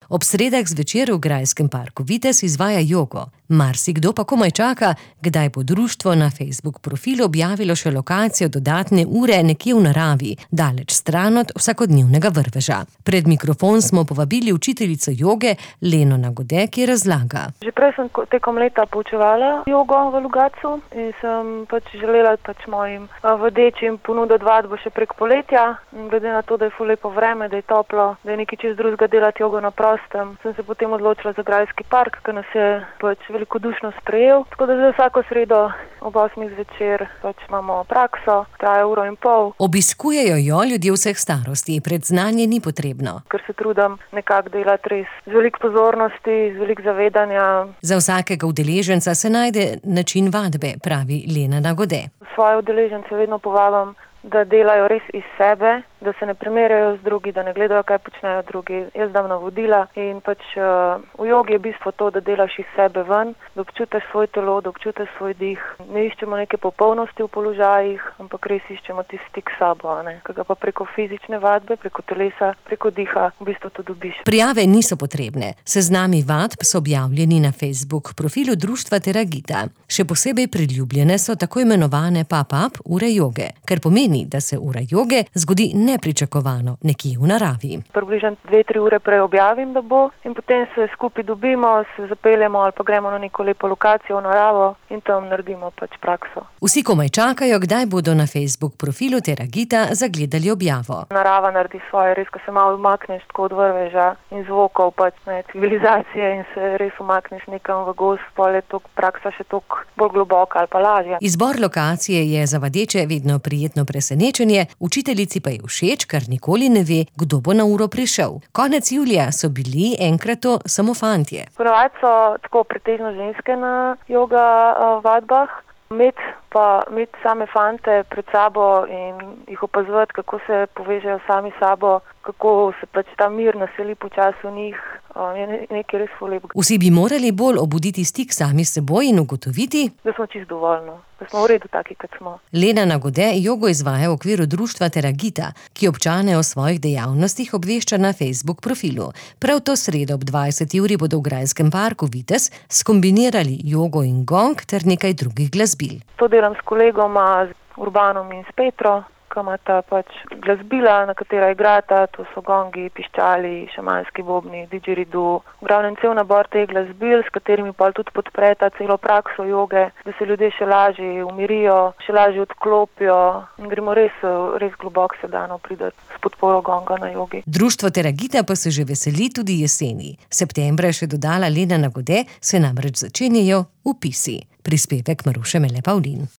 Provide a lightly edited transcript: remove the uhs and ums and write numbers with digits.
Ob sredah zvečer v Grajskem parku Vitez izvaja jogo. Marsikdo pa komaj čaka, kdaj bo društvo na Facebook profilu objavilo še lokacijo dodatne ure nekje v naravi, daleč stran od vsakodnevnega vrveža. Pred mikrofon smo povabili učiteljico joge Leno Nagode, ki razlaga. Že prej sem tekom leta poučevala jogo v Logatcu in sem želela mojim vodečim ponuditi vadbo še prek poletja. Glede na to, da je ful lepo vreme, da je toplo, da je nekaj čez drugega delati jogo na prostem, sem se potem odločila za Grajski park, ki nas je velikodušno sprejel. Tako da zdaj vsako sredo ob 8 zvečer imamo prakso, traja 1,5 ure. Obiskujejo jo ljudje vseh starosti, predznanje ni potrebno. Ker se trudim nekako delati res z veliko pozornosti, z veliko zavedanja. Za vsakega udeleženca se najde način vadbe, pravi Lena Nagode. Svoje udeležence vedno povabim, da delajo res iz sebe, da se ne primerjajo z drugi, da ne gledajo, kaj počnejo drugi. Jaz dam navodila in v jogi je bistvo to, da delaš iz sebe ven, da občutiš svoje telo, da občutiš svoj dih. Ne iščemo neke popolnosti v položajih, ampak res iščemo tisti stik s sabo, ki ga pa preko fizične vadbe, preko telesa, preko diha v bistvu to dobiš. Prijave niso potrebne. Seznami vadb so objavljeni na Facebook profilu društva Teragita. Še posebej priljubljene so tako imenovane pop-up ure joge, kar pomeni, da se ura joge zgodi nepričakovano nekje v naravi. Približno 2-3 ure prej objavim, da bo, in potem se skupaj dobimo, se zapeljemo ali pa gremo na neko lepo lokacijo v naravo in tam naredimo prakso. Vsi komaj čakajo, kdaj bodo na Facebook profilu Teragita zagledali objavo. Narava naredi svoje, res, ko se malo umakneš tako od vrveža in zvokov civilizacije in se res umakneš nekam v gozd, pol je praksa še toliko bolj globoka ali pa lažja. Izbor lokacije je za vadeče vedno prijetno presenečenje, učiteljici pa je všeč, kar nikoli ne ve, kdo bo na uro prišel. Konec julija so bili enkrat to samo fantje. Ponavadi so tako pretežno ženske na joga vadbah. Imeti same fante pred sabo in jih opazovati, kako se povežejo sami sabo, kako se ta mir naseli počasi v njih, je nekaj res ful lepo. Vsi bi morali bolj obuditi stik sami s seboj in ugotoviti, da smo čisto dovolj, da smo v redu taki, kot smo. Lena Nagode jogo izvaja v okviru društva Teragita, ki občane o svojih dejavnostih obvešča na Facebook profilu. Prav to sredo ob 20 uri bodo v Grajskem parku Vitez skombinirali jogo in gong ter nekaj drugih glasbil. To delam s kolegoma, z Urbanom in s Petro, ki imata glasbila, na katera igrata, to so gongi, piščali, šamanski bobni, didžeridu. V glavnem cel nabor teh glasbil, s katerimi pa tudi podpreta celo prakso joge, da se ljudje še lažje umirijo, še lažje odklopijo in gremo res globoko sedano prideti s podporo gonga na jogi. Društvo Teragita pa se že veseli tudi jeseni. Septembra je še dodala Lena Nagode, se namreč začenjajo vpisi. Prispevek Maruše Mele Pavlin.